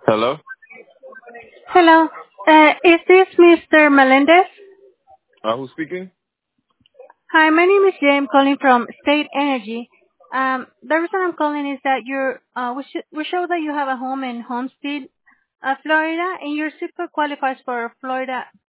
Hello? Hello. Is this Mr. Melendez? Who's speaking? Hi, my name is Jay. I'm calling from State Energy. The reason I'm calling is that we show that you have a home in Homestead, Florida, and your zip code qualifies for Florida